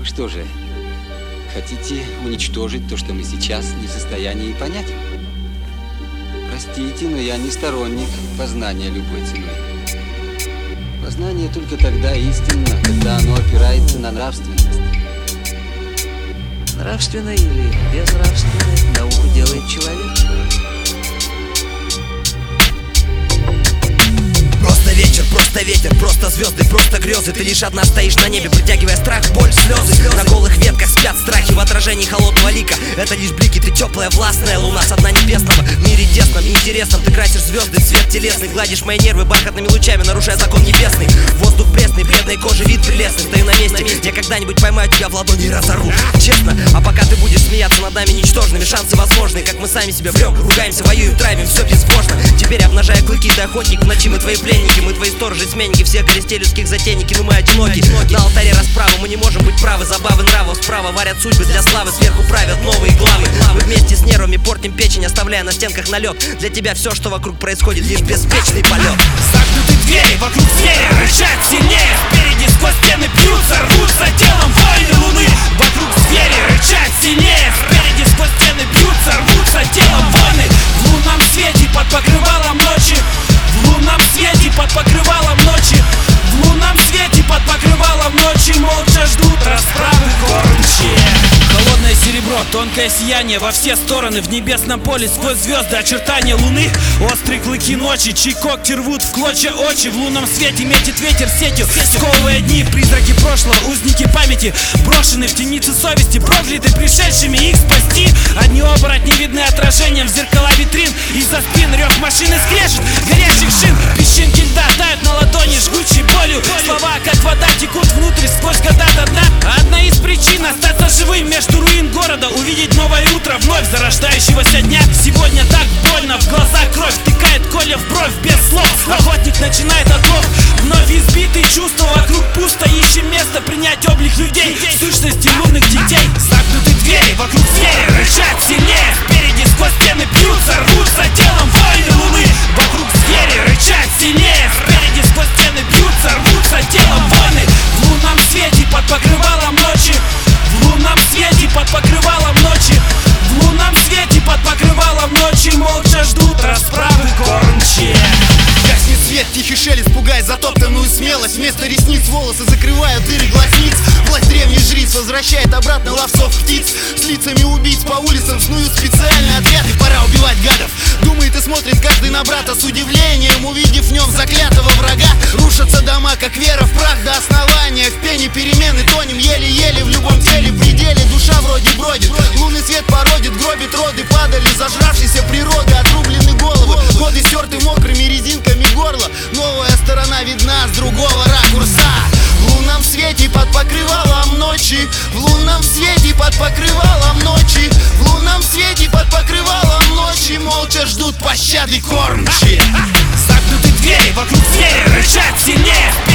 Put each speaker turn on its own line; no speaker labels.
Что же, хотите уничтожить то, что мы сейчас не в состоянии понять? Простите, но я не сторонник познания любой ценой. Познание только тогда истинно, когда оно опирается на нравственность.
Нравственное или безнравственное науку делает человек.
Просто ветер, просто звезды, просто грезы. Ты лишь одна стоишь на небе, притягивая страх, боль, слезы. На голых ветках спят страхи в отражении холодного лика. Это лишь блики, ты теплая, властная луна со дна небесного. В мире тесном, неинтересном ты красишь звезды, цвет телесный. Гладишь мои нервы бархатными лучами, нарушая закон небесный. Воздух пресный, бледной кожи, вид прелестный. Стою на месте, я когда-нибудь поймаю тебя в ладони и разорву. Честно, а пока ты будешь смеяться над нами ничтожными, шансы возможны. Как мы сами себя врем, ругаемся, воюем, травим, все безбожно. Теперь обнажая клыки, ты охотник, в ночи мы твои пленники. Мы твои сторожи, сменники, все горестей людских затейники. Но мы одиноки, на алтаре расправы. Мы не можем быть правы, забавы нравов справа варят судьбы для славы, сверху правят новые главы. Мы вместе с нервами портим печень, оставляя на стенках налет. Для тебя все, что вокруг происходит, лишь беспечный полет.
Замкнуты двери, вокруг звери рычат сильнее. Впереди сквозь стены бьются, рвутся телом войны луны. Вокруг звери рычат сильнее. Впереди сквозь стены бьются, рвутся телом войны. В лунном свете под покрывалом ночи. В лунном свете под покрывалом ночи. В лунном свете под покрывалом ночи. Молча ждут расправы кормчие. Холодное серебро, тонкое сияние во все стороны. В небесном поле сквозь звезды очертания луны. Острые клыки ночи, чьи когти рвут в клочья очи. В лунном свете метит ветер сетью, сковывая дни. Призраки прошлого, узники памяти, брошены в темницы совести, прокляты пришедшими их спасти. Одни оборотни видны отражением в зеркала витрин. Из-за спин рев машины скрежет горящих шин. Песчинки льда тают на ладони жгучей болью. Слова, как вода, текут внутрь сквозь года до дна. Одна из причин остаться живым между руин города, увидеть новое утро вновь зарождающегося дня. Сегодня так больно, в глазах кровь втыкает коля в бровь без слов. Охотник начинает отлов, вновь избитые чувства. Вокруг пусто, ищем место принять облик людей, в сущности лунных детей. Замкнуты двери, вокруг звери рычат сильнее. Впереди сквозь стены бьются, рвутся телом войны луны. Вокруг звери рычат сильнее. Впереди сквозь стены бьются, рвутся телом войны. В лунном свете под покрывалом ночи. В лунном свете под покрывалом ночи. В лунном свете под покрывалом ночи. Молча ждут расправы кормчие.
Гаснет свет, тихий шелест пугает затоптанную смелость. Вместо ресниц волосы закрывают дыры глазниц. Власть древних жриц возвращает обратно ловцов птиц. С лицами убийц по улицам снуют специальные отряды. Пора убивать гадов. Думает и смотрит каждый на брата с удивлением, увидев в нем заклятого врага. Рушатся дома, как вера в прах до основания. В пене перемены тонем еле-еле. В любом теле пределе душа вроде бродит. Лунный свет породит, гробит роды. Падали зажравшейся природы, отрублены головы. Годы стерты мокрыми резинками горла. Новая сторона видна с другого ракурса. В лунном свете под покрывалом ночи. В лунном свете под покрывалом ночи. В лунном свете под покрывалом ночи. Молча ждут пощады кормчие.
Замкнуты двери, вокруг звери рычат сильнее.